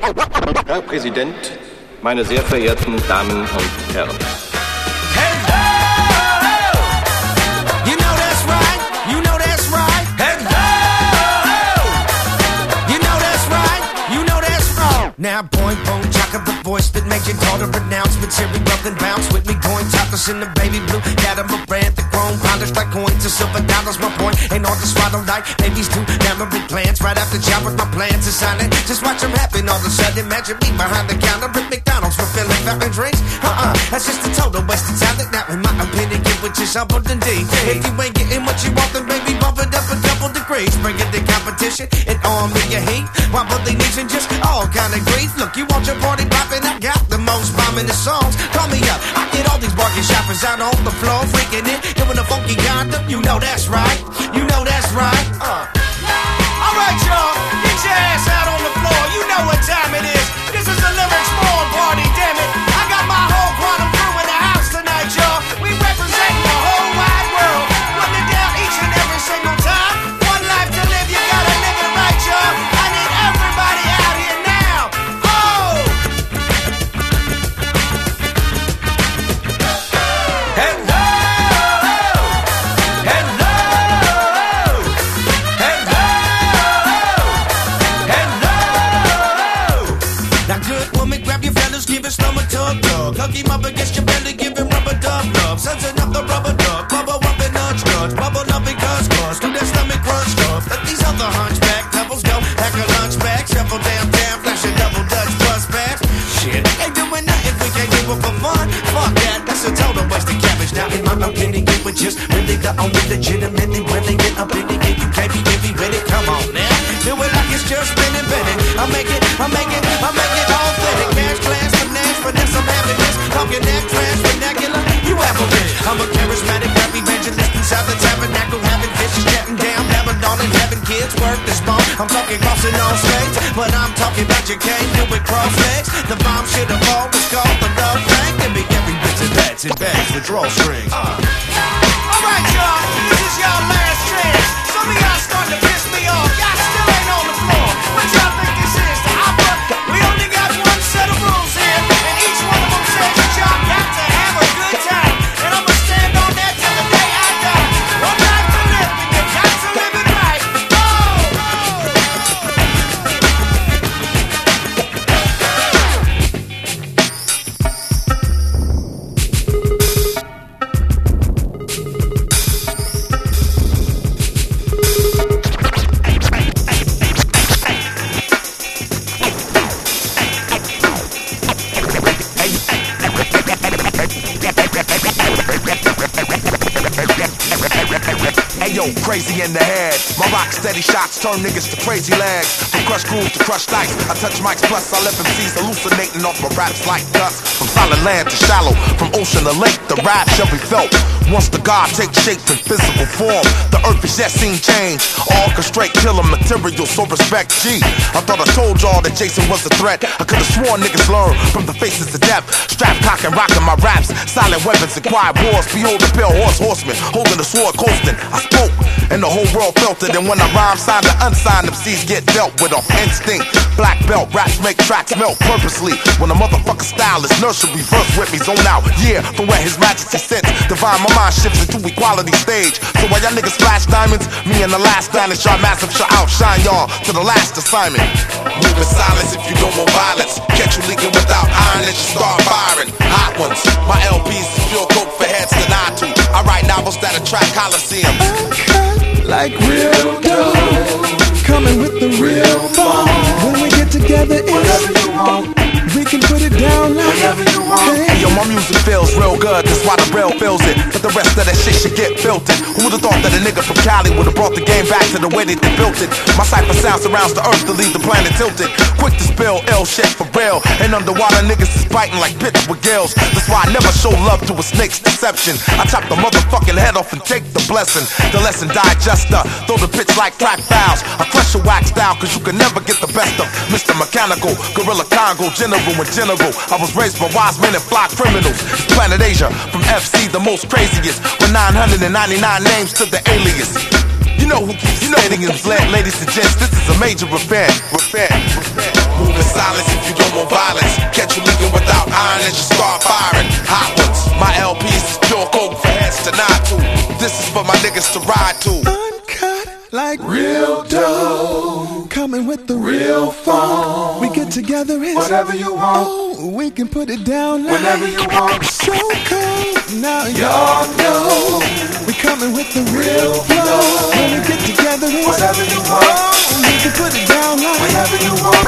Herr Präsident, meine sehr verehrten Damen und Herren. Now boing boing chaka, the voice that made you call to pronounce material and bounce with me going topless in the baby blue catamaran, the chrome polished like coins to silver dollars. My point ain't hard to swallow like babies do. Memory plans right after job with my plans is silent. Just watch them happen all of a sudden. Imagine me behind the counter at McDonald's fulfilling fountain drinks. That's just a total waste of talent. Now in my opinion, get what you're humbled and deep. If you ain't getting what you want, then baby bump it up a couple degrees. Bring it to competition and arm me your heat. Wobble the knees and just all kind of grief. Look, you want your party poppin', I got the most bombing the songs. Call me up, I get all these barking shoppers out on the floor, freaking it, doing a funky condom. You know that's right, you know that's right. Alright, y'all, get your ass out on the floor. You know what time it is. This is the Lyrics Born party, damn it. I got my whole quantum crew in the house tonight, y'all. We represent the whole wide world. Run it down each and every single time. One life to live, you gotta live it right, y'all. I need everybody out here now. Give his stomach tug tug. Hug him up against your belly, give him rubber dub dub. Sons enough the rubber duck. Bubble up and nudge nudge. Bubble up because do that stomach crunch stuff. Let these other hunchback devils go. Pack a lunch bag, shuffle downtown, flash a double dutch plus bags. Shit, ain't doing nothing we can't do it for fun. Fuck that, that's a total waste of cabbage. Now in my opinion, it was just really the only legitimately willing it up in it. You can't be iffy with it, come on now. Do it like it's just spinning, spinning. I make it authentic. Cash class, finesse, I'm having this. Talking that trash vernacular, you have a bitch. I'm a charismatic rap evangelist inside the tabernacle, having fishes chatting down, Babylon and having kids work this bone. I'm talking crossing all states, but I'm talking about you can't do it cross legs. The bomb should have always called the love thing. Give me every bit of bats and bags with drawstrings. Alright, y'all, this is y'all last chance. Some of y'all starting to piss me off. Y'all still ain't on the floor. What y'all think this is? The opera? We only got one set of rules here. Each one of them says that y'all got to have a good time. And I'ma stand on that till the day I die. One life to live, and you got to live it right. Ayo, crazy in the head. My rock steady shots turn niggas to crazy legs. From crushed grooves to crushed ice. I touch mics plus I left MCs hallucinating off my raps like dust. From solid land to shallow, from ocean to lake, the rap shall be felt. Once the God takes shape in physical form, the earth is yet seen change. Orchestrate killer material, so respect G. I thought I told y'all that Jason was a threat. I could've sworn niggas learn from the faces of death. Strap cocking, rocking my raps, silent weapons and quiet wars. Behold the pale horseman, holding the sword coasting. I spoke, and the whole world felt it. And when I rhyme, signed to unsigned, MCs get dealt with off instinct. Black belt, raps make tracks melt purposely. When a motherfucker style is nursery, verse with me, zone out. Yeah, from where his majesty sits, divine my mind shifts into equality stage. So while y'all niggas flash diamonds, me and the last vanish, y'all massive shall outshine y'all to the last assignment. Move in silence if you don't want violence. Catch you leaking without iron and you start firing. Hot ones, my LPs is pure coke for heads to nod to. I write novels that attract coliseums. Like real dough, coming with the real ball. When we get together, it's whatever you want. We can put it down like whatever you want. Hey, yo, my music feels real good, that's why the rail feels it. But the rest of that shit should get filtered. Who would've thought that a nigga from Cali would've brought the game back to the way that they built it? My cipher sound surrounds the earth to leave the planet tilted. Quick to spill ill shit for real. And underwater niggas is biting like pits with gills. That's why I never show love to a snake's deception. I chop the motherfucking head off and take the blessing. The lesson digester, throw the pitch like crack fouls. I crush your wax down cause you can never get the best of Mr. Mechanical, Gorilla Congo, General and General. I was raised by wise men and fly criminals. It's Planet Asia, from FC, the most craziest, with 999 names to the alias. You know who keeps stadiums lit, ladies and gents, this is a major event. Move in silence. iron as you start firing. Hot ones, my LPs is pure coke for heads to nod to. This is for my niggas to ride to. Uncut like real dough, coming with the real phone. We get together and whatever you want. Oh, we can put it down like whenever you want. So cold, now y'all know we coming with the real flow. When we get together and whatever you want. Oh, we can put it down like whenever you want.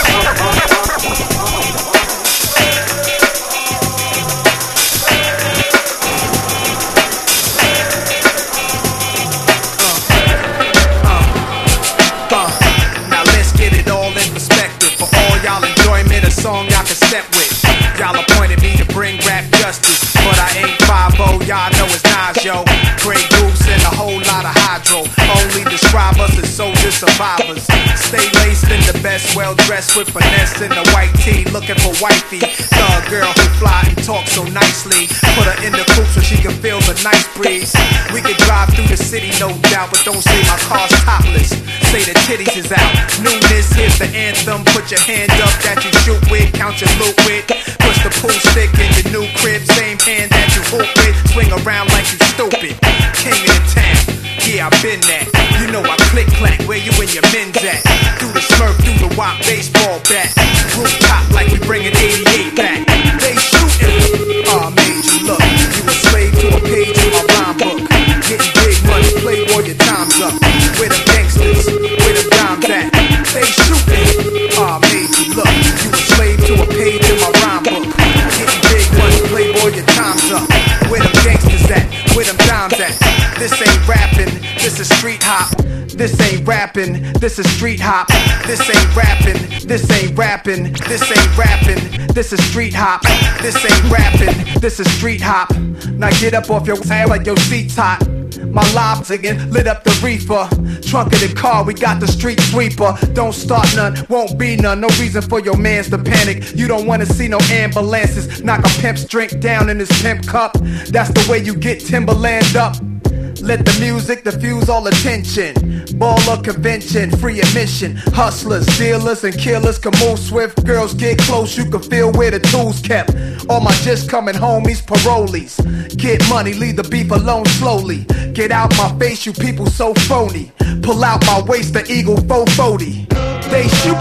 Song y'all can step with. Y'all appointed me to bring rap justice, but I ain't 5-0, y'all know it's Nas, yo. Grey Goose and a whole lot of hydro. Only describe us as soldier survivors. Stay laced in the best, well dressed with finesse in the white tee, looking for wifey. Thug girl who fly and talk so nicely. Put her in the coupe so she can feel the nice breeze. We can drive through the city, no doubt, but don't say my car's topless. Say the titties is out. Newness, here's the anthem. Put your hand up that you shoot with, count your loot with. Push the pool stick in your new crib, same hand that you hoop with. Swing around like you stupid. King of the town, yeah, I been that. You know I click clack, where you and your men's at? Through the Smurf, through the WAP baseball bat. Rooftop like we bringing 88 back. They shootin', made you look. You a slave to a page in my rhyme book. Getting big money, playboy, your time's up. Where them gangsters, where them dimes at? They shootin', made you look. You a slave to a page in my rhyme book. Getting big money, playboy, your time's up. Where them gangsters at? Where them dimes at? This ain't rapping, this is street hop. This ain't rapping, this is street hop. This ain't rapping, this ain't rapping. This ain't rapping, this is street hop. This ain't rapping, this is street hop. Now get up off your ass like your seat's hot. My lobs again lit up the reefer. Trunk of the car, we got the street sweeper. Don't start none, won't be none. No reason for your mans to panic. You don't wanna see no ambulances. Knock a pimp's drink down in his pimp cup. That's the way you get Timberland up. Let the music diffuse all attention. Baller convention, free admission. Hustlers, dealers, and killers can move swift. Girls get close, you can feel where the tools kept. All my just coming homies, parolees. Get money, leave the beef alone slowly. Get out my face, you people so phony. Pull out my waist, the Eagle 440. They shoot,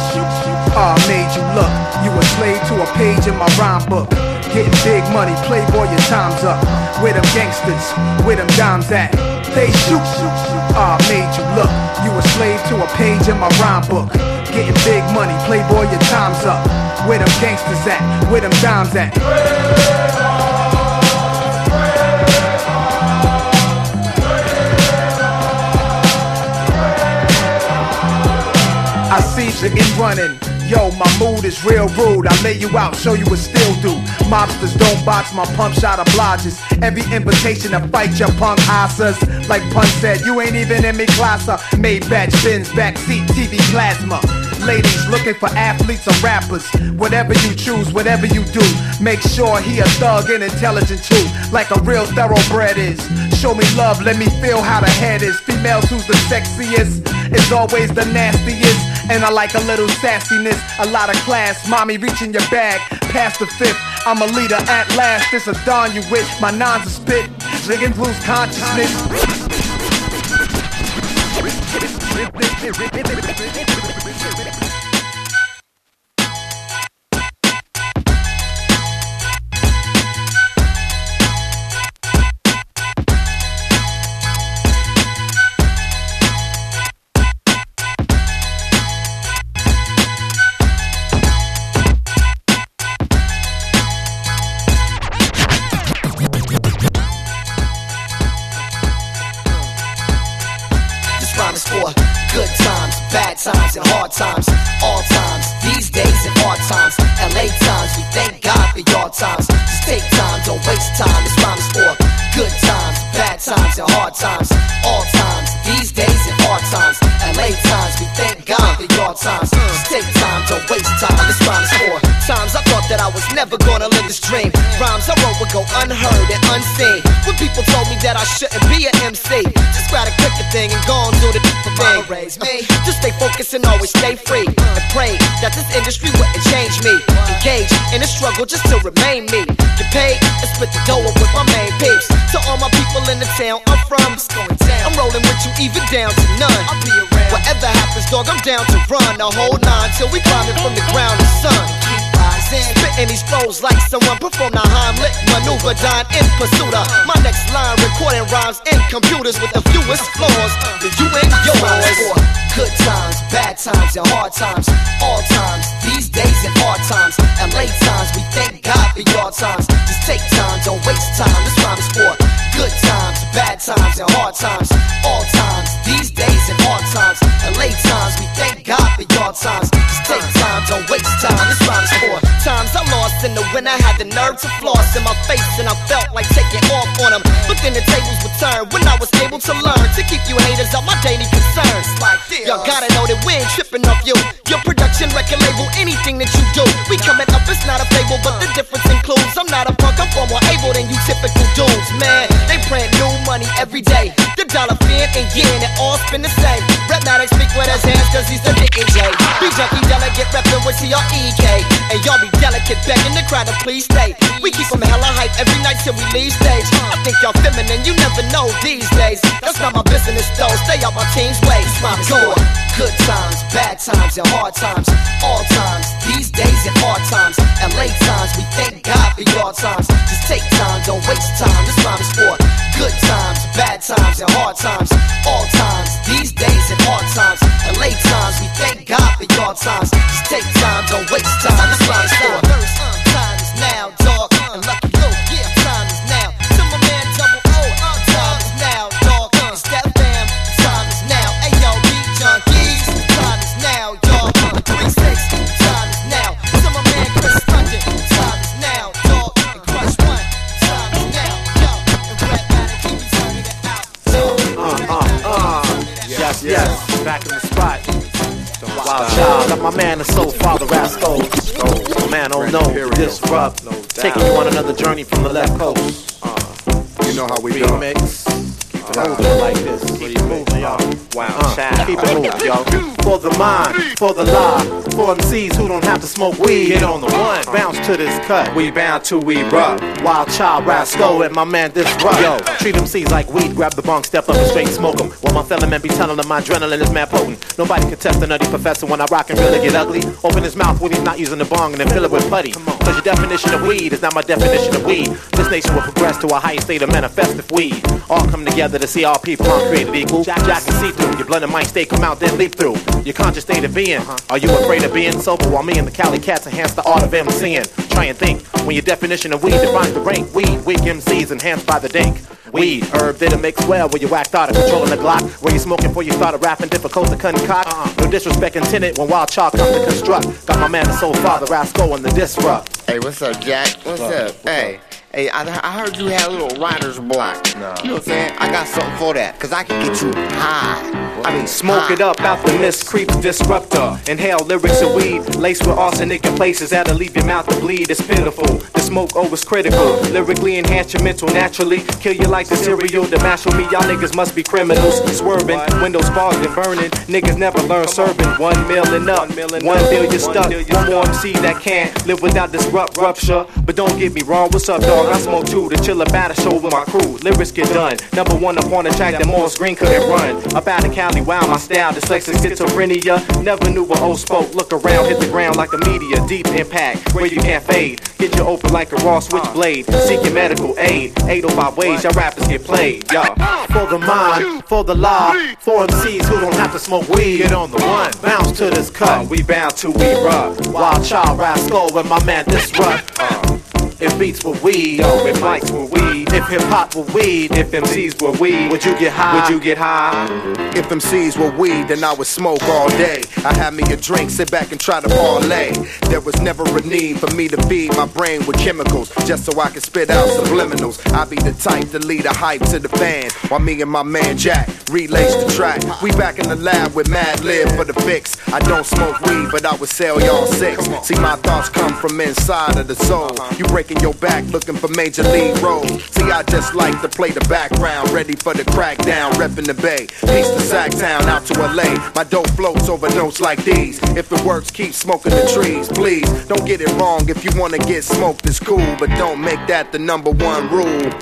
made you look. You a slave to a page in my rhyme book. Getting big money, playboy, your time's up. Where them gangsters, where them dimes at? They shoot, made you look. You a slave to a page in my rhyme book. Getting big money, playboy, your time's up. Where them gangsters at? Where them dimes at? I see the in running. Yo, my mood is real rude. I lay you out, show you what still do. Mobsters don't box, my pump shot obliges. Every invitation to fight your punk asses. Like Pun said, you ain't even in me class. Made batch bins, backseat, TV plasma. Ladies looking for athletes or rappers. Whatever you choose, whatever you do, make sure he a thug and intelligent too. Like a real thoroughbred is. Show me love, let me feel how the head is. Females who's the sexiest is always the nastiest. And I like a little sassiness, a lot of class. Mommy reaching your bag, past the fifth. I'm a leader at last, this a dawn you with. My nines are spit, niggas lose consciousness. For good times, bad times, and hard times, all times, these days and hard times, LA times, we thank God for your times. Just take time, don't waste time. This rhyme is for good times, bad times, and hard times, all times, these days and hard times, LA times, we thank God for your times. Just take time, don't waste time. This rhyme is for times I thought that I was never gonna live this dream. Rhymes I wrote would go unheard and unseen. When people told me that I shouldn't be an MC, just grab a quicker thing and go and do the thing. Raise me, just stay focused and always stay free. And pray that this industry wouldn't change me. Engage in a struggle just to remain me. Get paid and split the dough up with my main peeps. To all my people in the town I'm from, I'm rolling with you even down to none. Whatever happens, dog, I'm down to run the whole nine till we climbing from the ground to sun. Spitting these flows like someone performed a Heimlich maneuver, dying in pursuit of my next line, recording rhymes in computers with the fewest flaws than you and yours. Good times, bad times, and hard times, all times, these days and hard times, and late times, we thank God for your times. Just take time, don't waste time, this rhyme is for good times, bad times, and hard times, all times, these days and hard times, and late times, we thank God for your times. Just take time, don't waste time, this rhyme is for times I lost in the when I had the nerve to floss in my face and I felt like taking off on them. But then the tables would turn when I was able to learn to keep you haters out my daily concerns. Like y'all gotta know that we ain't tripping off you. Your production record label, anything that you do, we coming up, it's not a fable, but the difference includes I'm not a punk, I'm far more able than you typical dudes. Man, they print new money every day. The dollar fin and yen, it all spin the same. Rap-Matic speak with his hands cause he's the DJ. Be junkie delegate reppin' with TREK. And y'all be delicate, begging the crowd to please stay. We keep them hella hype every night till we leave stage. I think y'all feminine, you never know these days. That's not my business though, stay out my team's way. Go on. Good times, bad times, and hard times, all times, these days and hard times, and late times, we thank God for your times. Just take time, don't waste time, this rhyme is for good times, bad times, and hard times, all times, these days and hard times, and late times, we thank God for your times. Just take time, don't waste time, this rhyme is for time is now, dog, and Lucky Luke, yeah, time is now. To my man Double O, time is now, dog, it's that fam, time is now. Ayo, beat junkies, time is now, y'all. 3-6, time is now. To my man Chris London, time is now, dog, and Crush One, time is now, yo. And Rap-Matic, keep me turning it out. Yes, back in the spot. Wild Child, got my man the Soul Father Rascal. Man, oh no, disrupt. Taking you on another journey from the left coast. You know how we do. Remix. Keep it moving like this. Keep it moving, y'all. Wild Child. Keep it moving, y'all. For the mind, for the lie, for MCs who don't have to smoke weed. Get on the one. Bounce to this cut. We bound to we rock. Wild Child, Rascal, and my man Disrupt. Yo, treat MCs like weed, grab the bunk, step up and straight smoke them. While my fellow men be telling them my adrenaline is mad potent. Nobody can test the nutty professor when I rock and really get ugly. Open his mouth when he's not using the bong and then fill it with putty. Cause your definition of weed is not my definition of weed. This nation will progress to a higher state of manifest if we all come together to see all people are created equal. Jack and see through, your blood and mind stay come out then leap through. Your conscious state of being. Are you afraid of being sober while me and the Cali Cats enhance the art of MCing? Try and think, when your definition of weed defines the rank, weed, weak MCs enhanced by the dank. Weed, herb that'll mix well where you whacked out of controlling the Glock. Where you smoking before you started rapping, difficult to concoct. No disrespect intended when Wild Child comes to construct. Got my man the Soul Father Rascal and the Disrupt. Hey, what's up, Jack? What's up? Hey, I heard you had a little writer's block. No. You know what I'm saying? I got something for that, cause I can get you high. I mean, smoke it up out the mist, creeps disruptor. Inhale lyrics of weed, laced with arsenic in places that'll leave your mouth to bleed. It's pitiful. The smoke always critical. Lyrically enhance your mental naturally. Kill you like the cereal to mash with me. Y'all niggas must be criminals. Swerving, windows fogged and burning. Niggas never learn serving. 1 million up, 1 billion stuck. One more MC that can't live without this rupture. But don't get me wrong, what's up, dog? I smoke too to chill a battle show with my crew. Lyrics get done. Number one up on the track that Morris Green couldn't run. Up out of Cali, wow, my style, dyslexic schizophrenia. Never knew what old spoke. Look around, hit the ground like a meteor. Deep impact, where you can't fade. Get you open like a raw switchblade. Seek your medical aid. 805 ways, y'all rappers get played. Y'all. For the mind, for the law, for MCs who don't have to smoke weed. Get on the one. Bounce to this cut. We bound to we rock. Wild Child Rascal and my man Disrupt. If beats were weed, yo, if mics were weed, if hip hop were weed, if MCs were weed, would you get high? Would you get high? If MCs were weed, then I would smoke all day. I had me a drink, sit back and try to parlay. There was never a need for me to feed my brain with chemicals, just so I could spit out subliminals. I be the type to lead a hype to the fan, while me and my man Jack relays the track. We back in the lab with Mad Lib for the fix. I don't smoke weed, but I would sell y'all 6. See, my thoughts come from inside of the soul. You breaking your back looking for major league roles. See, I just like to play the background, ready for the crackdown, reppin' the Bay. Peace to Sacktown, out to LA. My dope floats over notes like these. If it works, keep smoking the trees, please. Don't get it wrong, if you wanna get smoked, it's cool, but don't make that the #1 rule.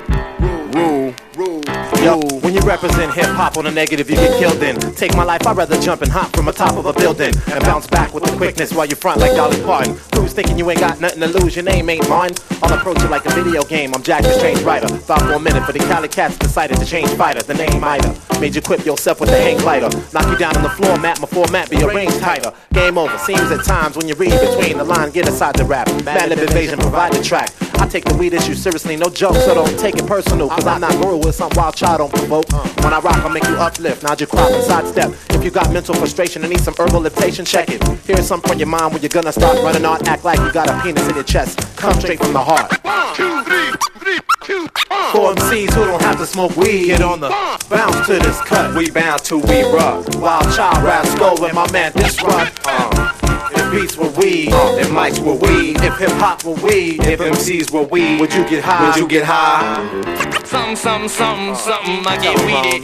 Yo, when you represent hip-hop on a negative, you get killed in. Take my life, I'd rather jump and hop from the top of a building and bounce back with the quickness while you front like Dolly Parton. Who's thinking you ain't got nothing to lose? Your name ain't mine. I'll approach it like a video game. I'm Jack the Strange Writer. Thought for a minute, but the Cali Cats decided to change fighter. The name Ida made you equip yourself with the hang glider. Knock you down on the floor mat, my format be arranged tighter. Game over. Seems at times when you read between the line, get aside the rap. Mad Lib Invasion provide the track. I take the weed issue seriously, no joke, so don't take it personal. Cause I'm not guru with some wild child don't provoke. When I rock, I'll make you uplift, nod your crop and sidestep. If you got mental frustration and need some herbal liftation, check it. Here's something from your mind when you're gonna start running on. Act like you got a penis in your chest. Come straight from the heart. 1, 2, 3, 2, 1. For MCs who don't have to smoke weed, get on the bounce to this cut. We bound to we rock. Wild child raps go with my man Disrupt. If beats were weed, if mics were weed, if hip hop were weed, if MCs were weed, would you get high? Would you get high? Something, I get weeded.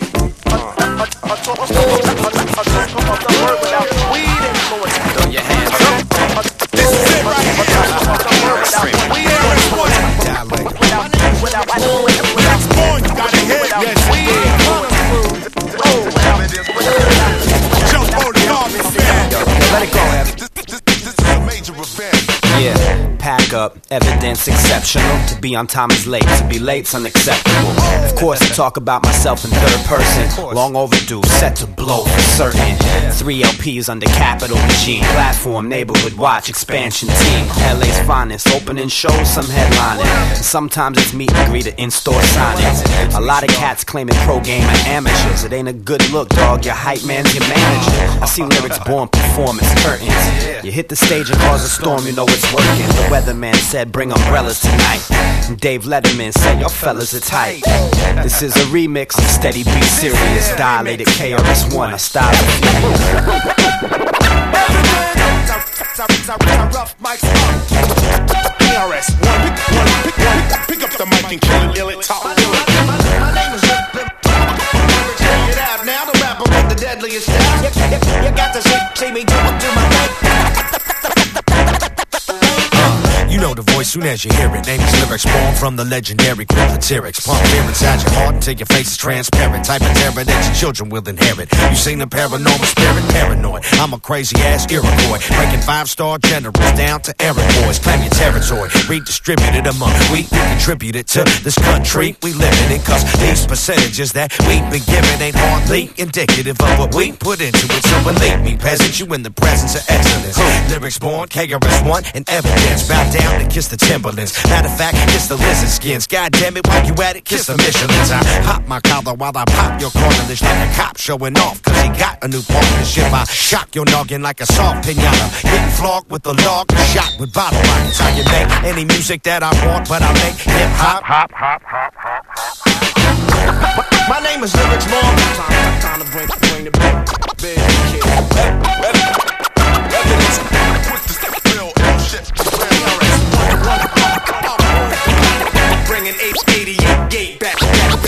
Throw your hands up. This is it right here. Next born, you gotta hit. Yes, jump on the garbage, man. Let it go, Evan. This is a major event. Yeah, pack up, evidence exceptional. To be on time is late, to be late's unacceptable. Of course, I talk about myself in third person. Long overdue, set to blow for certain. 3 LPs under Capital Machine. Platform, neighborhood watch, expansion team. LA's finest, opening shows, some headlining. Sometimes it's meet and greet at in-store signings. A lot of cats claiming pro game are amateurs. It ain't a good look, dog, your hype man's your manager. I see lyrics born performance curtains. You hit the stage and cause a storm, you know it's working. The weatherman said bring umbrellas tonight. And Dave Letterman said your fellas are tight. This is a remix of Steady Be Serious. Dilated KRS-One, a style of rough mics up. KRS-One, pick up the mic and kill it, talk. My name is check it out now, the rapper with the deadliest style. You got to see me do my thing. You know the voice soon as you hear it. Name is lyrics born from the legendary Kryptoterix. Pump fear inside your heart until your face is transparent. Type of terror that your children will inherit. You seen the paranormal spirit, paranoid. I'm a crazy ass Iroquois, breaking 5-star generals down to errand boys. Claim your territory, redistributed among we contributed to this country we living in. Cause these percentages that we've been given ain't hardly indicative of what we put into it. So believe me, peasants, you in the presence of excellence. Lyrics born, KRS-One, and evidence. Bow down and kiss the Timberlands. Matter of fact, kiss the lizard skins. God damn it, while you at it, kiss the Michelins. I pop my collar while I pop your cartilage like a cop showing off. Cause he got a new partnership. I shock your noggin like a soft pinata. Getting flogged with the log, shot with bottle rockets. I can make any music that I want, but I make hip hop. My name is Lyrics Born. Time to bring the big kid. Evidence. Real shit. Bringing 88 gate back.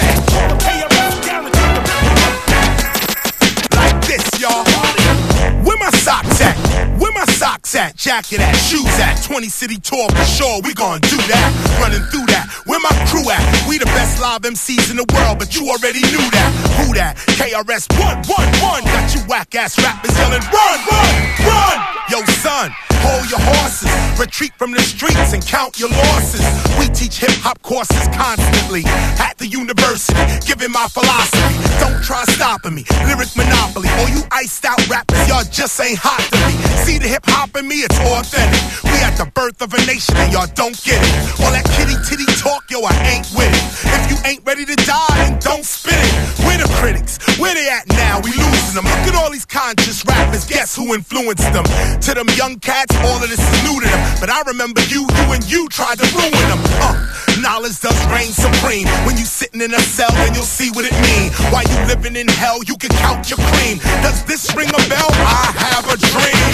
Like this, y'all. Where my socks at? Where my socks at? Jacket at? Shoes at? 20 city tour for sure. We gon' do that. Running through that. Where my crew at? We the best live MCs in the world, but you already knew that. Who that? KRS-One. Got you whack ass rappers yelling, run, run, run. Yo, son. Hold your horses, retreat from the streets and count your losses. We teach hip-hop courses constantly at the university, giving my philosophy. Don't try stopping me, lyric monopoly. All you iced out rappers, y'all just ain't hot to me. See the hip-hop in me, it's authentic. We at the birth of a nation, and y'all don't get it. All that kitty titty talk, yo, I ain't with it. If you ain't ready to die, then don't spit it. Where the critics? Where they at now? We losing them. Look at all these conscious rappers. Guess who influenced them? To them young cats, all of this is new to them. But I remember you and you tried to ruin them. Knowledge does reign supreme. When you sitting in a cell, then you'll see what it mean. While you living in hell, you can count your cream. Does this ring a bell? I have a dream.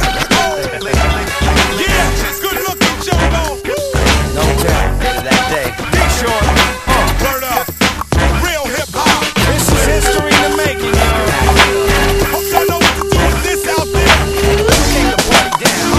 Yeah, good looking, Joe. No doubt, that day. Be sure. Word up. Real hip hop. This is history in the making, Hope y'all know what to do with this out there. Take the party down.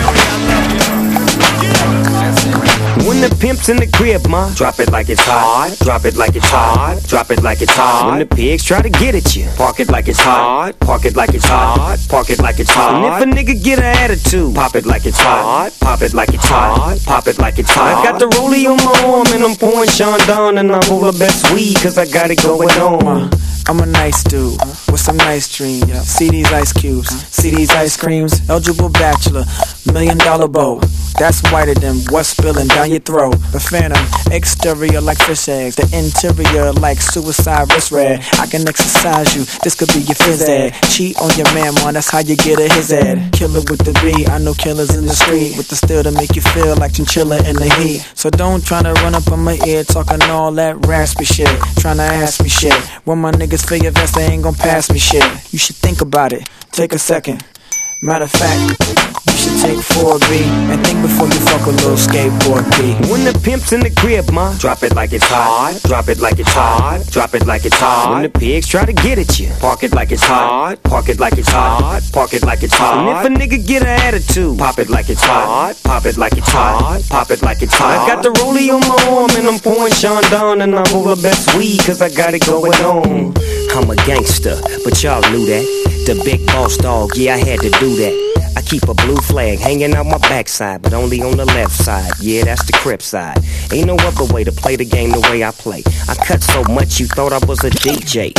When the pimp's in the crib, ma, drop it like it's hot. Drop it like it's hot. Drop it like it's hot. When the pigs try to get at you, park it like it's hot. Park it like it's hot. Park it like it's hot. And if a nigga get an attitude, pop it like it's hot. Pop it like it's hot. Pop it like it's hot. I got the rollie on my arm and I'm pouring Sean Don and I'm all the best weed cause I got it going on. I'm a nice dude with some nice dreams. See these ice cubes, see these ice creams. Eligible bachelor, $1 million bow. That's whiter than what's spilling down your throat. The phantom, exterior like fish eggs, the interior like suicide wrist red. I can exercise you, this could be your phys ed. Cheat on your man, man, that's how you get a his ed. Killer with the B, I know killers in the street with the steel to make you feel like chinchilla in the heat. So don't try to run up on my ear talking all that raspy shit, trying to ask me shit. When my niggas feel your vest, they ain't gon' pass me shit. You should think about it, take a second. Matter of fact, you should take 4B and think before you fuck a little skateboard B. When the pimp's in the crib, ma, drop it like it's hot. Drop it like it's hot. Drop it like it's hot. When the pigs try to get at you, park it like it's hot. Park it like it's hot. Park it like it's hot. And if a nigga get an attitude, pop it like it's hot. Pop it like it's hot. Pop it like it's hot. I got the rollie on my arm and I'm pouring Sean Don and I'm all the best weed cause I got it going on. I'm a gangster, but y'all knew that. The big boss dog, yeah, I had to do that. I keep a blue flag hanging out my backside, but only on the left side. Yeah, that's the Crip side. Ain't no other way to play the game the way I play. I cut so much you thought I was a DJ.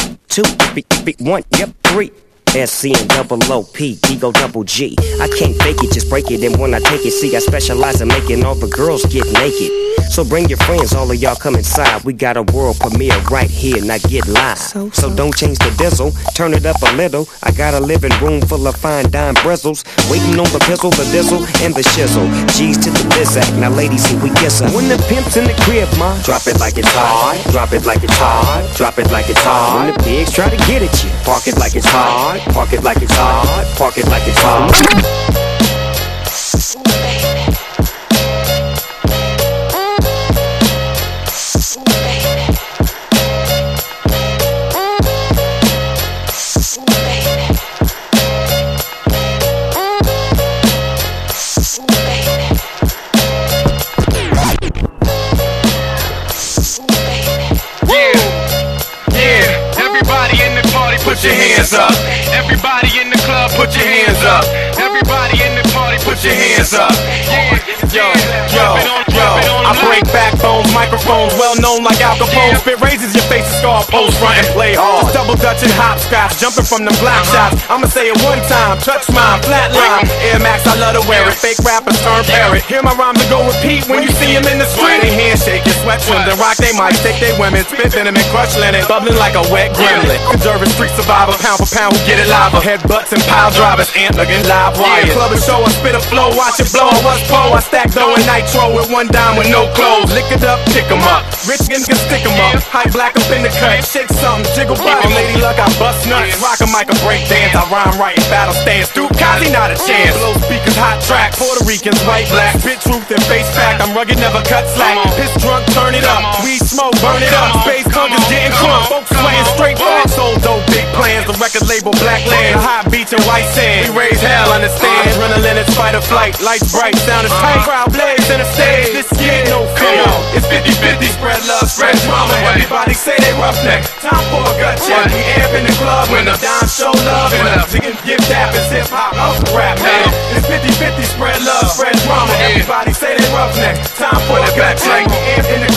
2, 1, yep, 3. SC and double OP, Ego double G. I can't fake it, just break it. And when I take it, see, I specialize in making all the girls get naked. So bring your friends, all of y'all come inside. We got a world premiere right here, now get live. So don't change the diesel, turn it up a little. I got a living room full of fine dime bristles, waiting on the pistol, the diesel, and the shizzle. G's to the bizac, now ladies, here we kiss her. When the pimp's in the crib, ma, drop it like it's hot. Drop it like it's hot. Drop it like it's hot. When the pigs try to get at you, park it like it's hot. Park it like it's hot. Park it like it's hot. Put your hands up. Everybody in the club, put your hands up. Everybody in the party, put your hands up. Yo, I break backbones, microphones, well known like Al Capone. Spit raises your face, scar, post, run and play hard. Double Dutch and hopscotch, jumping from them block shots. I'ma say it one time, touch mine, flatline. Air Max, I love to wear it. Fake rappers turn parrot. Hear my rhymes and go repeat when you see them in the street. They handshake and sweat trims and rock they mics, take they women, spit venom and crush linen, bubbling like a wet gremlin. Conservative street survivor, pound for pound, who get it live. Headbutts and pile drivers, ant looking live wire. Club and show, I spit a flow, watch it blow. I was pro, I stack dough and nitro with one dime with no clothes. Lick it up, kick 'em up. Rich niggas can stick 'em up. High black up in the cut, shake something, jiggle body. Lady luck, I bust nuts. Rock 'em like a break dance. I rhyme right in battle stance. Duke Kazi, not a chance. Blow speakers, hot track. Puerto Ricans, white, black. Spit truth and face fact. I'm rugged, never cut slack. Piss drunk, turn it up. Weed smoke, burn it up. Space hunters getting crunk. Folks slaying straight bars. Sold dope, big plans. The record label, Black Land. The hot beach and white sand. We raise hell, understand. Adrenaline is fight or flight. Lights bright, sound is tight. Crowd blaze in the stage. This year, no fear. It's 50-50. Spread love, spread drama. Everybody say they roughneck. Time for a gut check. We amp in the club when the dime show love. And up. Chicken give tap is hip hop, up rap now. It's 50-50. Spread love, spread drama. Everybody say they roughneck. Time for a gut check. We amp in the club when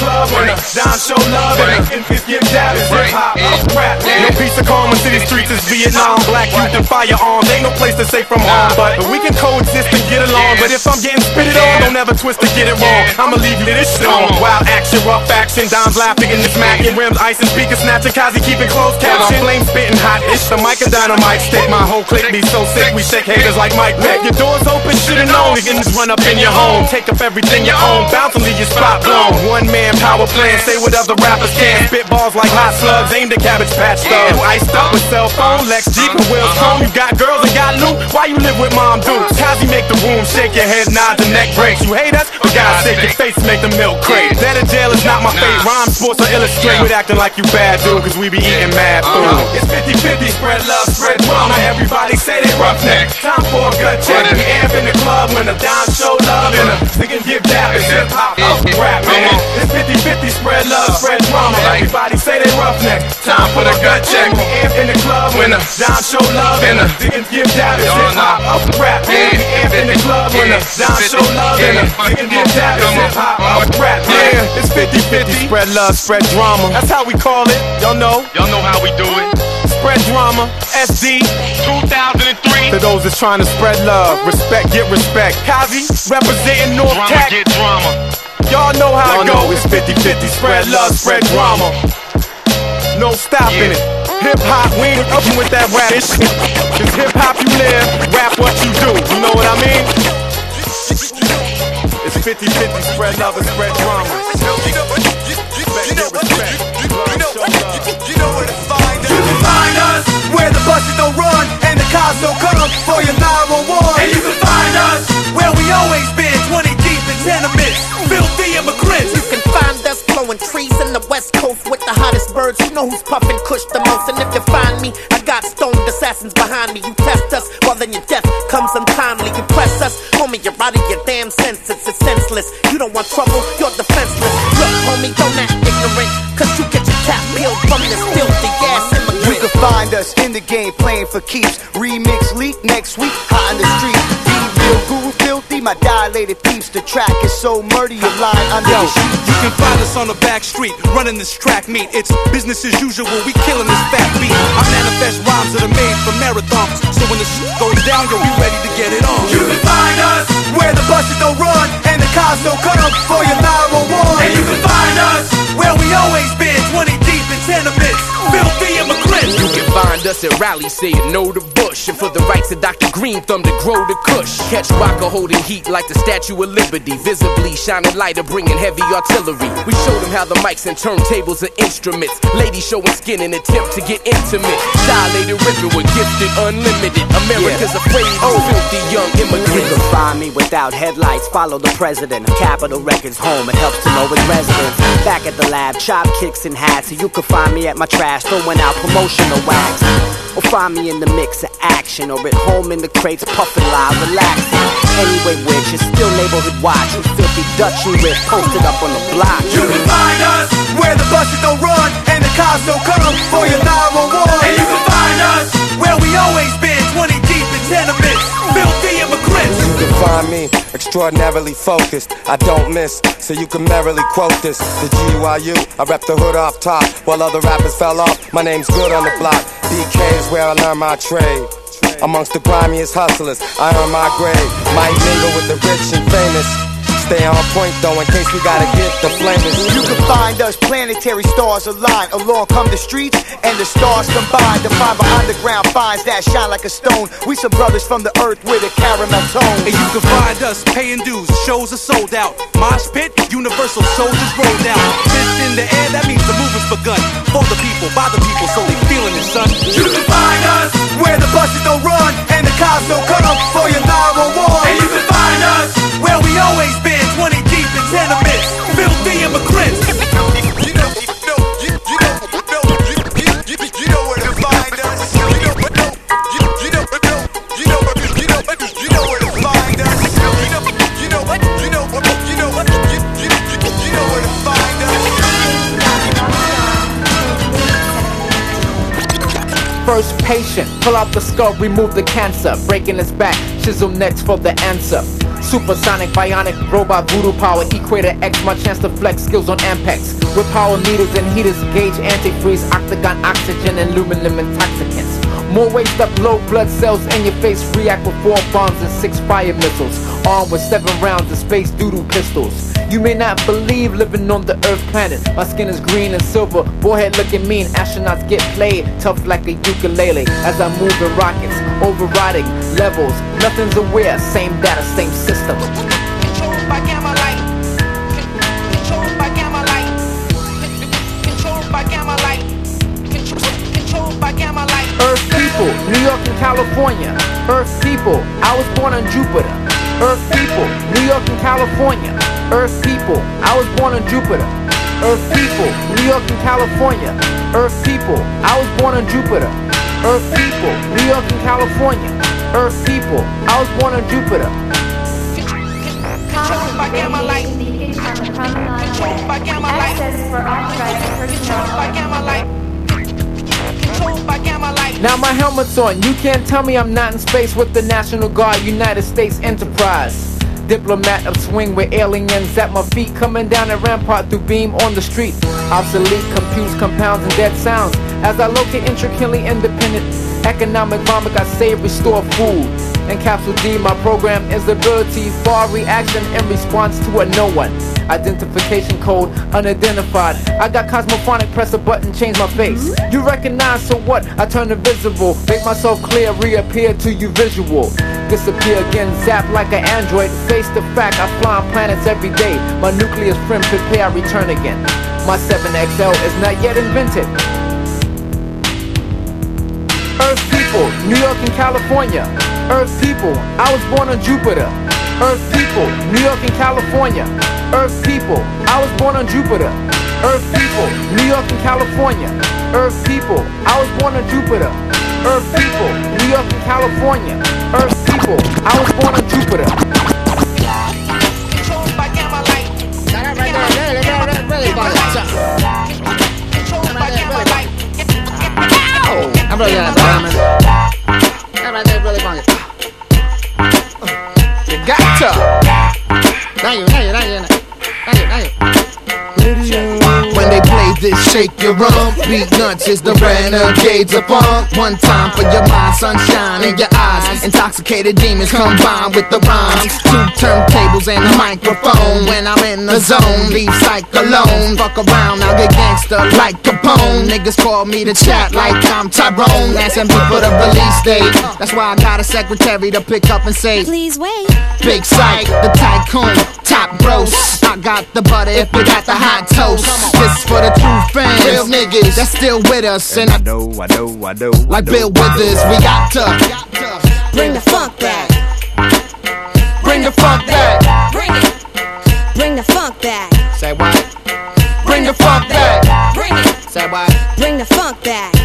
and Don show love, and give that is hip hop, rap. No peace or calm when city streets is Vietnam. Black youth and firearms, ain't no place to say from home. But we can coexist and get along. But if I'm getting spitted on, don't ever twist to get it wrong. I'ma leave you to this song. Wild action, rough action, Don's laughing in this macking, rims, ice and speaker snatching, Kazi keeping closed caption. Flame spitting hot, it's the mic and dynamite stick. My whole clique be so sick, we shake haters like Mike Peck. Your doors open, should've known. You can just run up in your home, take up everything you own, bounce and leave your spot blown. One man power plan, say what other rappers can. Spit balls like hot slugs, aimed at Cabbage Patch though. Iced up with cell phone, Lex Jeep and Will's Chrome. You got girls and got loot, why you live with Mom Dukes? Kazi make the room shake, your head nod, the neck breaks. You hate us? For God's sake, your face make the milk crate. That in jail is not my fate. Rhyme, sports, or illustrate. Quit acting like you bad dude, cause we be eating mad food. It's 50-50, spread love, spread drama. Everybody say they roughnecks. Time for a gut check. We amp in the club when the Don show love, and they can give that is hip hop, rap, man. It's 50-50, spread love, spread drama. Everybody say they roughnecks. Time for the gut check. We amp in the club when the Don show love, and they can give that is hip hop, rap, man. We amp in the club when the Don show love, and they can give that is hip hop, rap, man. It's 50-50, spread love, spread drama. That's how we call it. Y'all know how we do it. Spread drama, SD 2003. To those that's trying to spread love, respect, get respect. Kazi representing North Tech. Get drama. Y'all know how it go. It's 50-50, spread love, spread drama. No stopping it. Hip hop, we ain't up with that rap shit. It's hip hop you live, rap what you do. You know what I mean? It's 50-50, spread love and spread drama. You know where to find us. You can find us where the buses don't run and the cops don't come for your 911. And you can find us where we always been, 20 deep in tenements, filthy immigrants. You can find us blowing trees in the West Coast with the hottest birds. You know who's puffing kush the most. And if you find me, I got stoned assassins behind me. You test us, well then your death comes untimely. You press us, homie, you're out of your damn senses. It's senseless. You don't want trouble, you're defenseless. Look, homie, don't act ignorant, cause you get your cap peeled from this filthy ass immigrant. You can find us in the game playing for keeps. Remix leak next week, hot in the street. Be real guru filthy, my dilated peeps. The track is so murder, you're lying under the sheet. You can find us on the back street, running this track meet. It's business as usual, we killing this fat beat. I manifest rhymes that are made for marathons, so when the shit goes down, you'll be ready to get it on. You can find us where the buses don't run and the cops don't come for your 911. And you can find us where we always been, 20 deep in tenements, filthy immigrants. You can find us at rallies saying no to Bush, and for the rights of Dr. Green Thumb to grow the kush. Catch Rocker holding heat like the Statue of Liberty, visibly shining lighter, bringing heavy artillery. We show them how the mics and turntables are instruments. Ladies showing skin in attempt to get intimate. Dilated ripping with gifted unlimited. America's afraid of filthy young immigrants. You can find me without headlights. Follow the president. Capitol Records home. It helps to know his residents. Back at the lab, chop kicks and hats. So you can find me at my trash, throwing out promotional wax. Or find me in the mix of action, or at home in the crates, puffing loud, relaxing. Anyway, which is still neighborhood watch. You filthy Dutch you with posted up on the block. You can find us where the buses don't run and the cops don't come for your 911. And you can find us where we always been, 20 deep in tenements, filthy immigrants. You can find me extraordinarily focused. I don't miss, so you can merrily quote this. The GYU, I rep the hood off top, while other rappers fell off. My name's good on the block. BK is where I learn my trade. Amongst the grimiest hustlers, I earn my grade. Might mingle with the rich and famous. Stay on point though in case we gotta get the flamers. You can find us, planetary stars align. Along come the streets and the stars combine to find my underground finds that shine like a stone. We some brothers from the earth with a caramel tone. And you can find us paying dues, shows are sold out. Mosh pit, universal soldiers rolled out. Fist in the air, that means the movement's begun. For the people, by the people, so they feeling it, son. You can find us where the buses don't run and the cops don't come for your 911. And you can find us where we always been, 20 deep in tenements, filthy immigrants. You know where to find us. You know where to find us. First patient, pull out the skull, remove the cancer. Breaking his back, chisel next for the answer. Supersonic, bionic, robot, voodoo power, Equator X, my chance to flex skills on Ampex. With power meters and heaters, gauge antifreeze, octagon, oxygen, and aluminum intoxicants. More waste up, low blood cells in your face, react with 4 bombs and 6 fire missiles. Armed with 7 rounds of space doodle pistols. You may not believe living on the Earth planet. My skin is green and silver, forehead looking mean. Astronauts get played, tough like a ukulele. As I move in rockets, overriding levels. Nothing's aware, same data, same system. Controlled by gamma light. Controlled by gamma light. Controlled by gamma light. Controlled by gamma light. Earth people, New York and California. Earth people, I was born on Jupiter. Earth people, New York and California. Earth people, I was born on Jupiter. Earth people, New York and California. Earth people, I was born on Jupiter. Earth people, New York and California. Earth people, I was born on Jupiter. Controlled by gamma light. Controlled by gamma light. Access for authorized personnel. Controlled by gamma light. Controlled by gamma light. Now my helmet's on, you can't tell me I'm not in space with the National Guard, United States Enterprise. Diplomat of swing with aliens at my feet, coming down a rampart through beam on the street. Obsolete, confused compounds and dead sounds. As I locate intricately independent economic vomit, I save, restore food. And Capsule D, my program is the ability for reaction in response to a no one. Identification code unidentified. I got cosmophonic, press a button, change my face. You recognize, so what? I turn invisible, make myself clear, reappear to you visual. Disappear again, zap like an android. Face the fact, I fly on planets every day. My nucleus friend, prepare, I return again. My 7XL is not yet invented. Earth people, New York and California. Earth people, I was born on Jupiter. Earth people, New York and California. Earth people, I was born on Jupiter. Earth people, New York and California. Earth people, I was born on Jupiter. Earth people, New York and California. Earth people, I was born on Jupiter. Controlled by gamma light. That right there, really bug it. Controlled by gamma light. I'm really that right there, really bug it. You got to. Thank you. When they play this, shake your rump. Beat nuts is the renegades of funk. One time for your mind, sunshine in your eyes. Intoxicated demons combined with the rhymes. 2 turntables and a microphone. When I'm in the zone, leave psych alone. Fuck around, I'll get gangster like Capone. Niggas call me to chat like I'm Tyrone. Asking me for the release date. That's why I got a secretary to pick up and say, please wait. Big Psych, the tycoon, top gross. I got the butter if you got the hot toast. This for the true fans, real niggas that's still with us. And I know. Like Bill Withers, we got to bring the funk back. Bring the funk back. Bring the funk back. Say what? Bring the funk back. Bring it. Say what? Bring the funk back.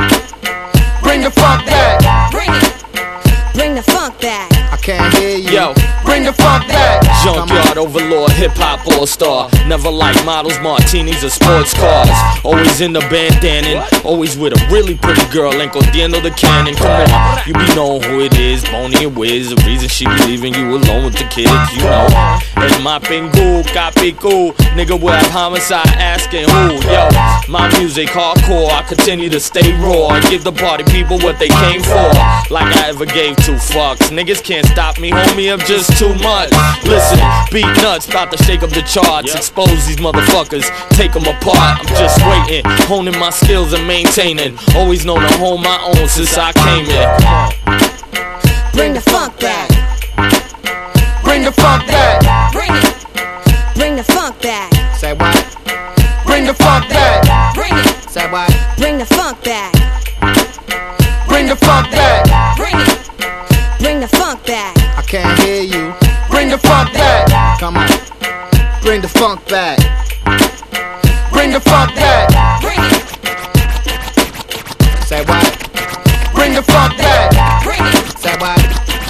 Bring the funk back. Bring the funk back. I can't hear you. Yo, bring the funk back. Junkyard overlord, hip-hop all-star. Never like models, martinis, or sports cars. Always in the bandana, always with a really pretty girl. Encodiendo the cannon, come on. You be knowing who it is, Boney and Wiz. The reason she be leaving you alone with the kids, you know. Es my pingu, capicu. Nigga will have homicide asking who. Yo, my music hardcore, I continue to stay raw. And give the party people what they came for. Like I ever gave 2 fucks. Niggas can't stop me, homie, I'm just too much. Listen, beat nuts, about to shake up the charts. Expose these motherfuckers, take them apart. I'm just waiting, honing my skills and maintaining. Always known to hold my own since I came in. Bring the funk back. Bring the funk back. Bring it. Bring the funk back. Say what? Bring the funk back. Bring it. Say what? Bring the funk back. Bring the funk back. Bring it. Bring the funk back. I can't hear you. Bring the funk back. Come on. Bring the funk back. Bring the funk back. Bring it. Say what? Bring the funk back. Bring it. Say what?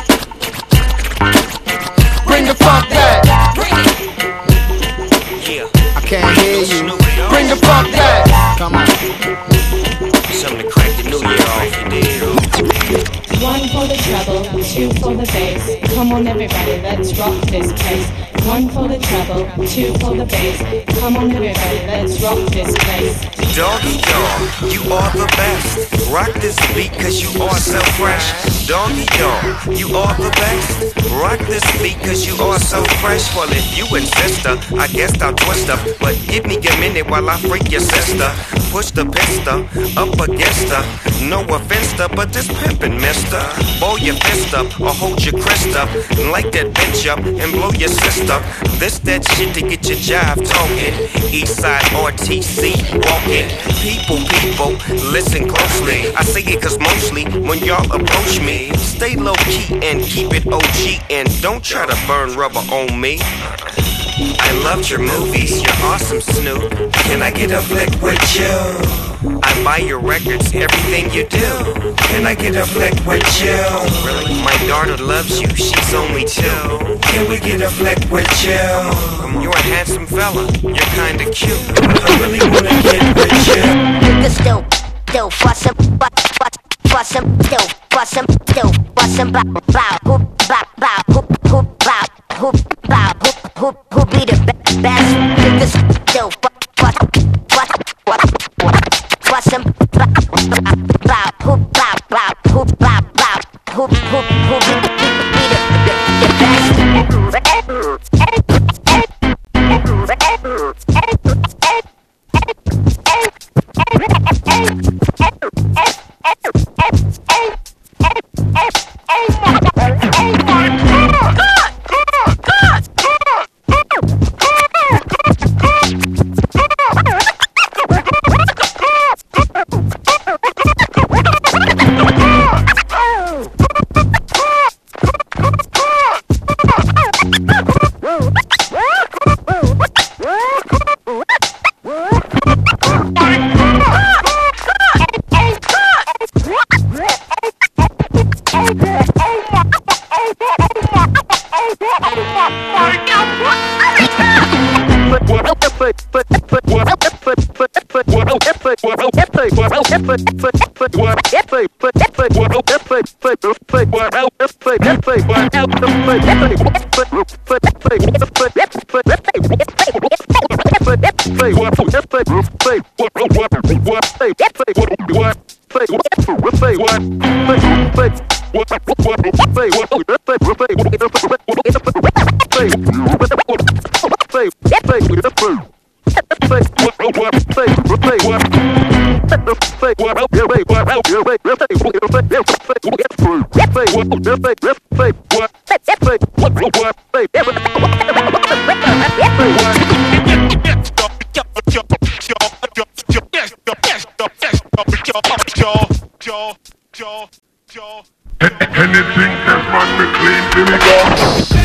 Bring the funk back. Bring it. Yeah. I can't hear you. Bring the funk back. Come on. Something to crank the new year off, you did. 1 for the treble, 2 for the bass. Come on everybody, let's rock this place. 1 for the treble, 2 for the bass. Come on everybody, let's rock this place. Doggy dog, you are the best. Rock this beat cause you are so fresh. Doggy dog, you are the best. Rock this beat cause you are so fresh. Well if you insist, I guess I'll twist up. But give me a minute while I freak your sister. Push the pistol up against her. No offense to, but this pimpin' mister. Ball your fist up or hold your crest up. And light that bitch up and blow your sister. This that shit to get your jive talking. Eastside RTC walking. People, listen closely. I say it cause mostly when y'all approach me, stay low key and keep it OG. And don't try to burn rubber on me. I loved your movies, you're awesome, Snoop. Can I get a flick with you? I buy your records, everything you do. Can I get a flick with you? Really? My daughter loves you, she's only 2. Can we get a flick with you? You're a handsome fella, you're kinda cute. I really wanna get with you. You can still fuss him, fuss him, still fuss him, bow, hoop, bow, who be the best? You can still fuss him, bow, hoop, who be the best? Anything that man me clean till me go.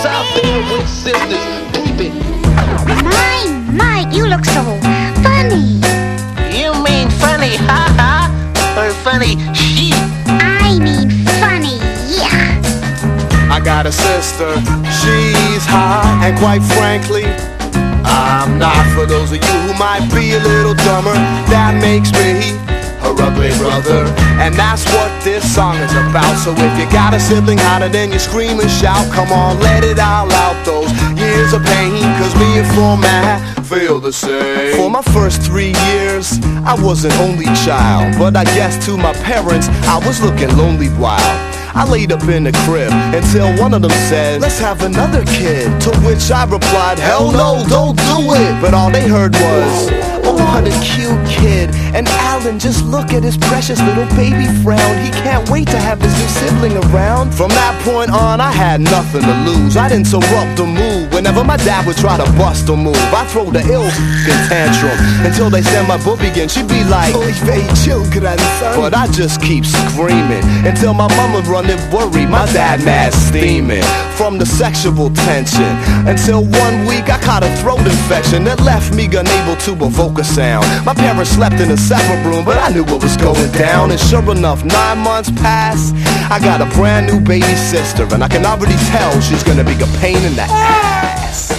South with sisters. Peep it. Mike, you look so funny. You mean funny, ha ha? Or funny, she? I mean funny, yeah. I got a sister, she's hot, and quite frankly, I'm not. For those of you who might be a little dumber, that makes me her ugly brother. And that's what this song is about. So if you got a sibling hotter than you scream and shout, come on, let it all out, those years of pain. Cause me and Format feel the same. For my first 3 years, I was an only child, but I guess to my parents, I was looking lonely wild. I laid up in the crib until one of them said, let's have another kid. To which I replied, hell no, don't do it. But all they heard was, oh, what a cute kid. And Alan, just look at his precious little baby frown. He can't wait to have his new sibling around. From that point on, I had nothing to lose. I'd interrupt the mood whenever my dad would try to bust a move. I'd throw the ill tantrum until they said my boobie again. She'd be like, oh, very chill, grandson. But I just keep screaming until my mama run and worry. My dad mad steaming from the sexual tension. Until one week I caught a throat infection that left me unable to evoke a sound. My parents slept in a separate room, but I knew what was going down. And sure enough, 9 months passed. I got a brand new baby sister, and I can already tell she's gonna be a pain in the ass.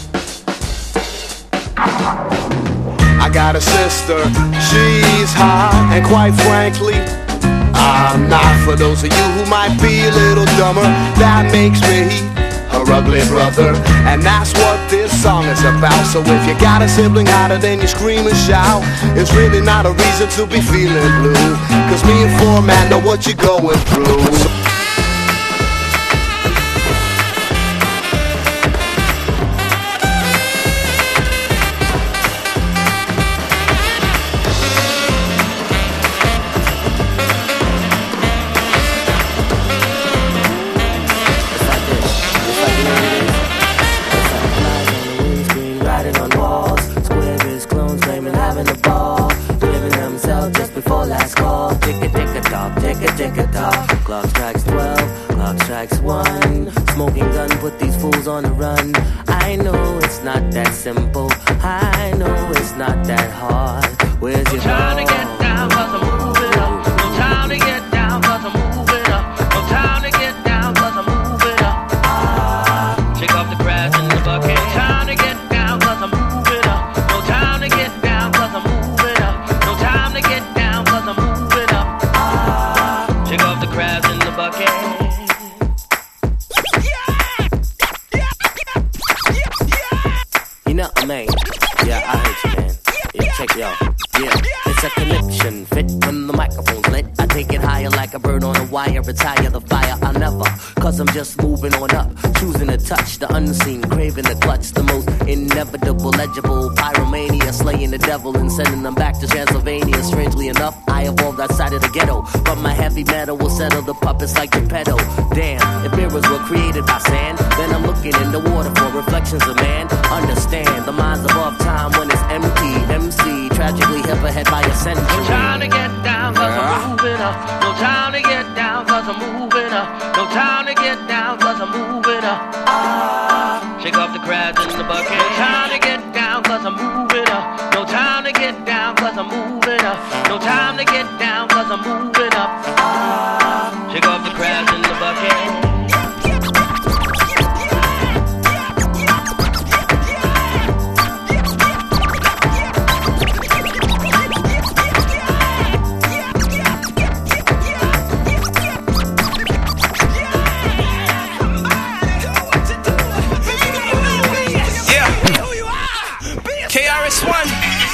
I got a sister, she's hot, and quite frankly, I'm not. For those of you who might be a little dumber, that makes me her ugly brother. And that's what this song is about. So if you got a sibling hotter than you scream and shout, it's really not a reason to be feeling blue. Cause me and Format know what you're going through. Clock strikes 12, clock strikes 1. Smoking gun, put these fools on the run. I know it's not that simple. I know it's not that hard. Where's your time to get down, cause I'm moving up. No time to get down, cause I'm moving up. No time to get down, cause I'm moving up. Shake off the grass in the bucket. No time to get down, cause I'm moving up. No time to get down, cause I'm moving up. No time to get down, cause I'm moving up. Shake off the crabs in the bucket. You know what I mean? Yeah, I heard you, man. Yeah, check it out. Yeah, it's a connection fit when the microphone's lit. I take it higher like a bird on a wire. Retire the fire, I'll never. Cause I'm just moving on up. Choosing to touch the unseen, craving the clutch. The most inevitable, legible pyromania. Slaying the devil and sending them back to Transylvania. Strangely enough, I evolved outside of the ghetto. But my heavy metal will settle the puppets like Geppetto. Damn, if mirrors were created by sand, then I'm looking in the water for reflections of man. Understand, the mind's above time when it's empty. MC, tragically hip ahead by a century. No time to get down, cause I'm moving up. No time to get down, cause I'm moving up. No time to get down, cause I'm moving up. Shake off the crabs in the bucket. No time to get down, cause I'm moving up. No time to get down, cause I'm moving up. No time to get down, cause I'm moving up. Shake off the crabs in the bucket. KRS-One.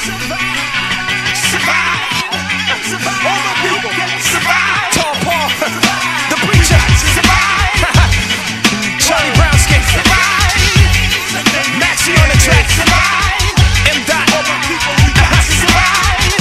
Survive. All the people. Survive. Tall Paul. The preacher. Survive. Charlie Brown Skin. Survive. Maxie on the track. Survive. M.Dot. All the people. Survive.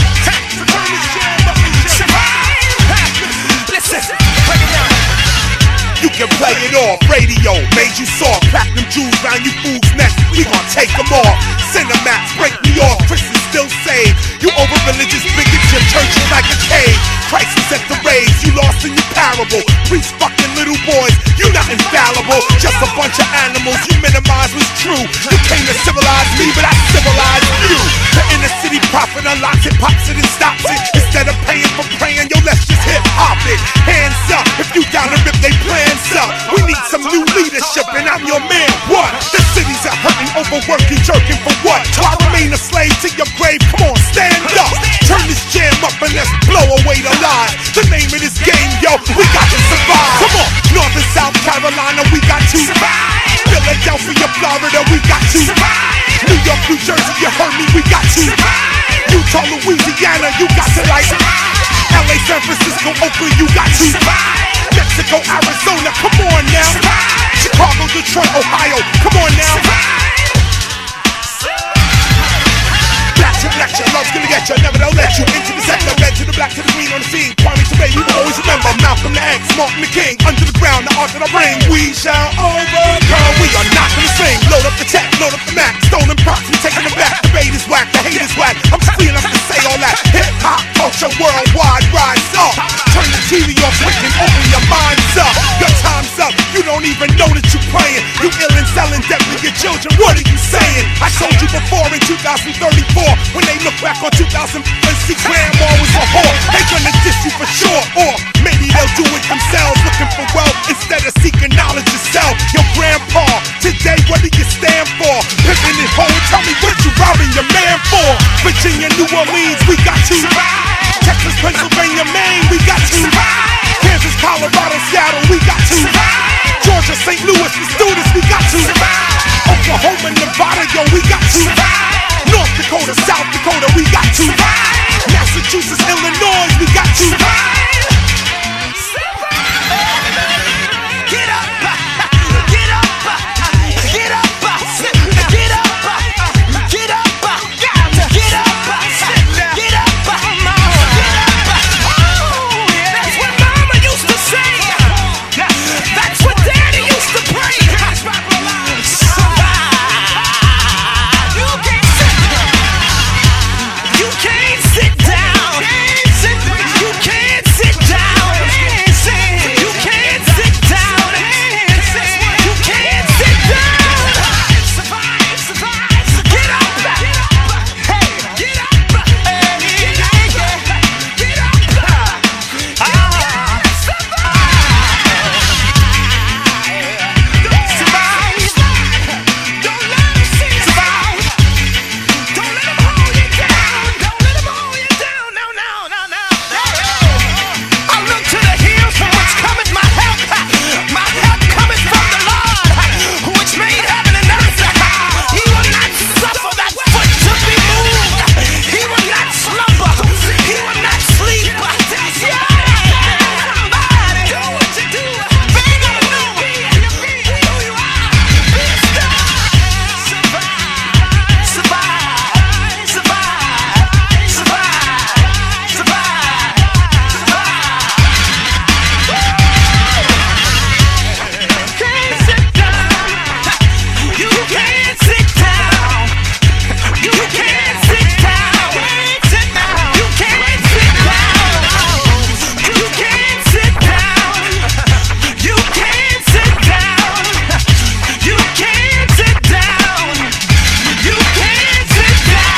Survive. Listen. Break it down. You can play it off. Radio made you soft. Platinum jewels round you fools' necks. We gon' take them off. Cinemax, break me off, Chris's still saved. You over religious bigots, your church is like a cave. Christ was at the raise, you lost in your parable. Priests fucking little boys, you not infallible. Just a bunch of animals, you minimize what's true. You came to civilize me, but I civilized you. The inner city prophet unlocks it, pops it and stops it. Instead of paying for praying, yo, let's just hip hop it. Hands up, if you down to rip they plans up. We need some new leadership and I'm your man, what? The cities are hurting, overworking, jerking for what? Do I remain a slave to your grave? Come on, stand up. Turn this jam up and let's blow away the lies. The name of this game, yo, we got to survive. Come on, North and South Carolina, we got to survive. Philadelphia, Florida, we got to survive. New York, New Jersey, you heard me, we got to survive. Utah, Louisiana, you got to like LA, San Francisco, Oakland, you got to survive. Mexico, Arizona, come on now. Chicago, Detroit, Ohio, come on now. Black your love's gonna get you, never don't let you into the sector. Red to the black to the green on the scene. Kwame Ture, you will always remember Malcolm the X, Martin the King. Under the ground, the art of the ring. We shall overcome. We are not gonna sing. Load up the tech, load up the Mac. Stolen props, we taking them back. The bait is whack, the hate is whack. I'm free enough to say all that. Hip hop culture worldwide, rise up. Turn the TV off, quick and open your minds up. Your time's up. You don't even know that you're playing. You ill and selling death to your children. What are you saying? I told you before in 2034 when they look back on 2000 and see grandma was a whore. They gonna diss you for sure, or maybe they'll do it themselves, looking for wealth instead of seeking knowledge yourself. Your grandpa, today what do you stand for? Pimpin' and hoe, tell me what you robbing your man for? Virginia, New Orleans, we got to survive. Texas, Pennsylvania, Maine, we got to survive. Kansas, Colorado, Seattle, we got to survive. Georgia, St. Louis, the students, we got to survive. Oklahoma, Nevada, yo, we got to survive. North Dakota, South Dakota, we got to survive. Massachusetts, Illinois, we got to survive. Get up, get up, get up, get up, get up, get up, get up. Oh, that's what Mama used to say. That's what Daddy used to pray. You can't sit down. You can't sit down. You can't sit down. You can't sit down. Survive, survive. Get up. Hey, get up. Get up. Survive. Don't let them see you. Survive. Don't let them hold you down. Don't let them hold you down. No. I look to the hills from which cometh my help. My help cometh from the Lord, which made heaven and earth. He will not suffer that foot to be moved. He will not slumber. He will not sleep. Yeah. Somebody do what you do. Bang on the new beat. Who you are. Be a star. Survive. Survive. Survive. Survive. Survive. Can't sit down. You can't sit down. You can't sit down. You can't sit down. You can't sit down. You can't sit down. You can't sit down. You can't sit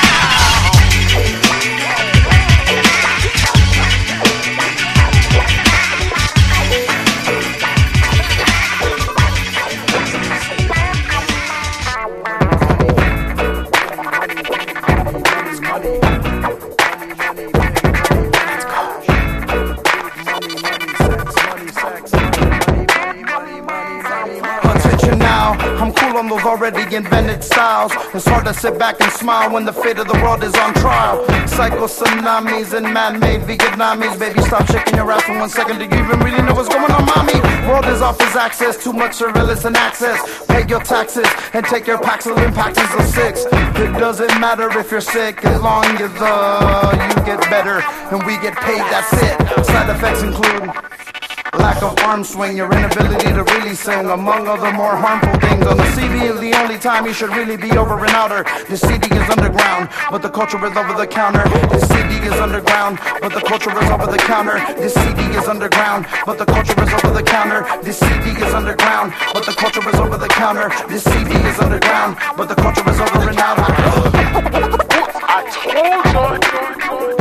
Attention now, I'm cool on those already invented styles. It's hard to sit back and smile when the fate of the world is on trial. Psycho tsunamis and man-made Vietnamese. Baby, stop shaking your ass for 1 second. Do you even really know what's going on, mommy? World is off his access, too much surveillance and access. Pay your taxes and take your Paxil Paxes of 6. It doesn't matter if you're sick, as long as you get better and we get paid, that's it. Side effects include lack of arm swing, your inability to really sing, among other more harmful things. On the CD is the only time you should really be over and outer. This CD is underground, but the culture is over the counter. This CD is underground, but the culture is over the counter. This CD is underground, but the culture is over the counter. This CD is underground, but the culture is over the counter. This CD is underground, but the culture is over and outer. I told you.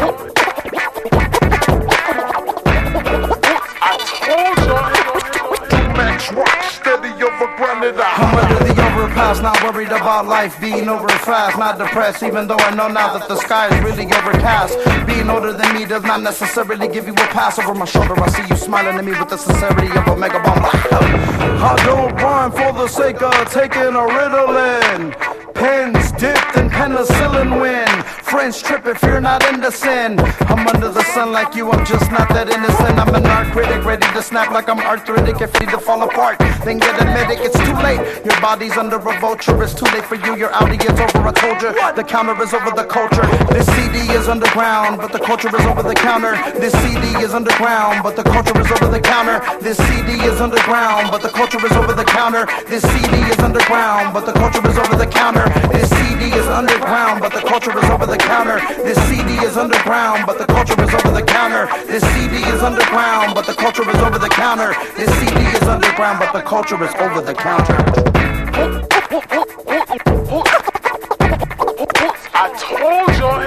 I'm under the overpass, not worried about life being over fast, not depressed, even though I know now that the sky is really overcast. Being older than me does not necessarily give you a pass. Over my shoulder I see you smiling at me with the sincerity of a mega bomb. I don't rhyme for the sake of taking a Ritalin. Pens dipped in penicillin win. Friends trip if you're not into sin. I'm under the sun like you, I'm just not that innocent. I'm an art critic, ready to snap like I'm arthritic. If you need to fall apart, then get a medic. It's too late, your body's under a vulture. It's too late for you, your Audi is over. I told you, the counter is over the culture. This CD is underground, but the culture is over the counter. This CD is underground, but the culture is over the counter. This CD is underground, but the culture is over the counter. This CD is underground, but the culture is over the counter. This CD is underground, but the culture is over the counter. This CD is underground, but the culture is over the counter. This CD is underground, but the culture is over the counter. This CD is underground, but the culture is over the counter. I told you.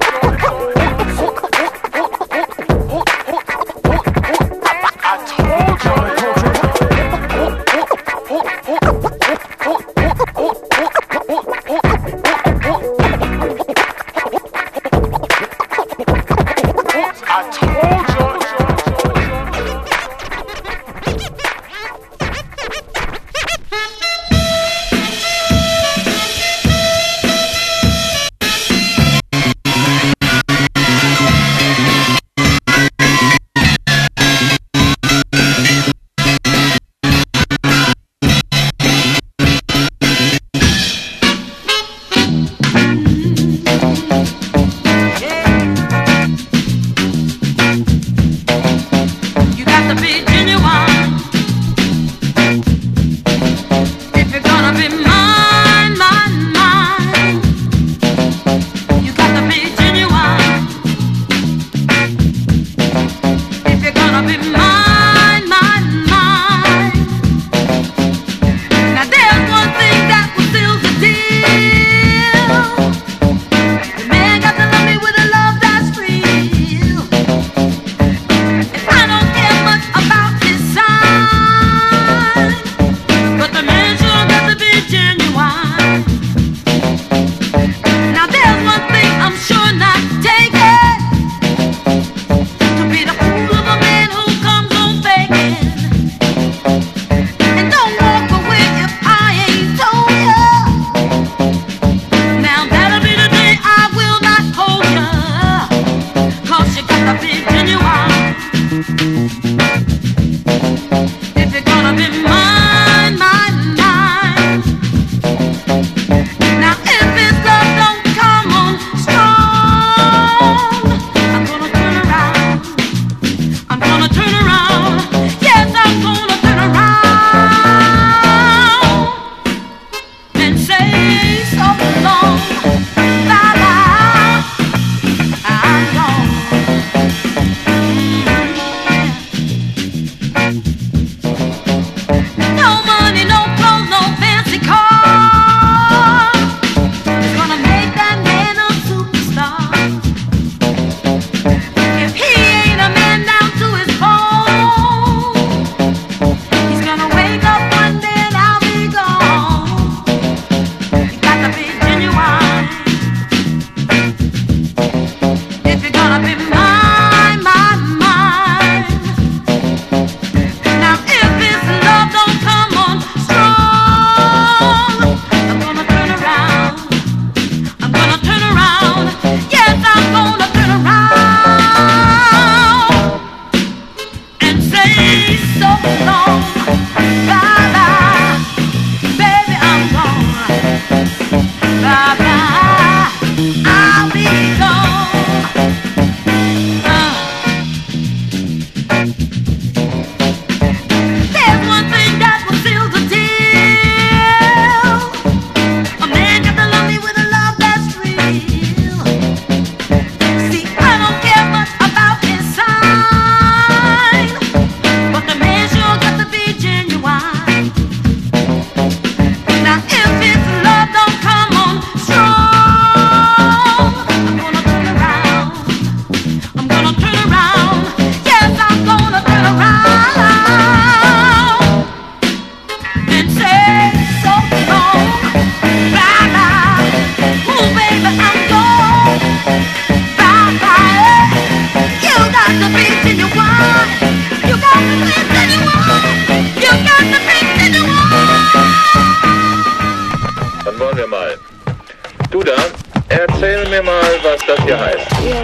dann wollen wir mal. Du da, erzähl mir mal, was das hier heißt. Ja.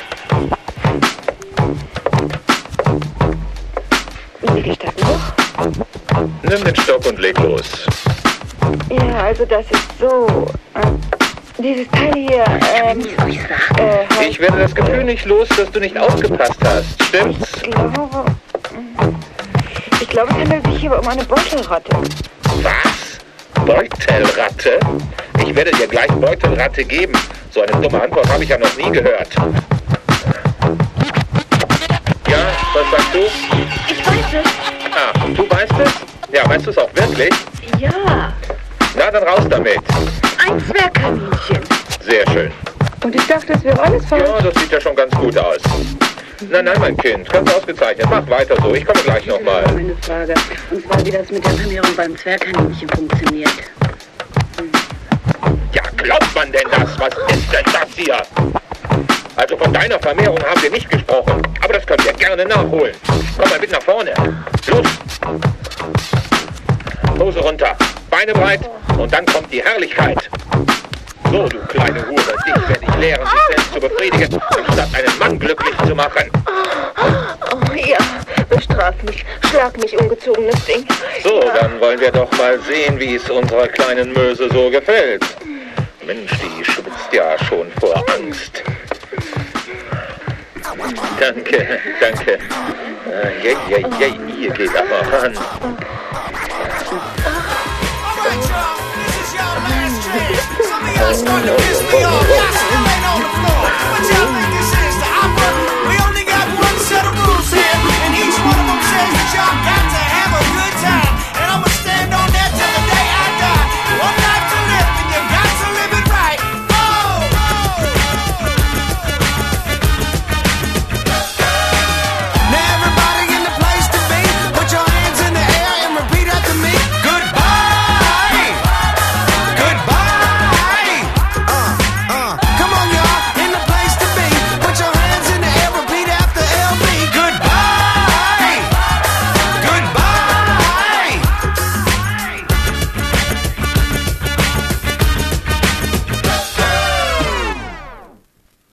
Wie gestatten noch? Nimm den Stock und leg los. Ja, also das ist so. Dieses Teil hier, Ich werde das Gefühl nicht los, dass du nicht aufgepasst hast. Stimmt's? Ich glaube, es handelt sich hier um eine Beutelratte. Was? Beutelratte? Ich werde dir gleich Beutelratte geben. So eine dumme Antwort habe ich ja noch nie gehört. Ja, was sagst du? Ich weiß es. Ah, du weißt es? Ja, weißt du es auch wirklich? Ja. Na, dann raus damit. Ein Zwergkaninchen. Sehr schön. Und ich dachte, es wäre alles falsch. Ja, das sieht ja schon ganz gut aus. Nein, mein Kind, ganz ausgezeichnet. Mach weiter so, ich komme gleich nochmal. Eine Frage, und zwar wie das mit der Vermehrung beim Zwergkaninchen funktioniert. Ja, glaubt man denn das? Was ist denn das hier? Also von deiner Vermehrung haben wir nicht gesprochen, aber das können wir gerne nachholen. Komm mal mit nach vorne. Los! Hose runter, Beine breit und dann kommt die Herrlichkeit. So, du kleine Hure, dich werde ich lehren, sich selbst zu befriedigen, anstatt einen Mann glücklich zu machen. Oh ja, bestraf mich, schlag mich, ungezogenes Ding. So, dann wollen wir doch mal sehen, wie es unserer kleinen Möse so gefällt. Mensch, die schwitzt ja schon vor Angst. Danke, danke. Ihr geht aber ran.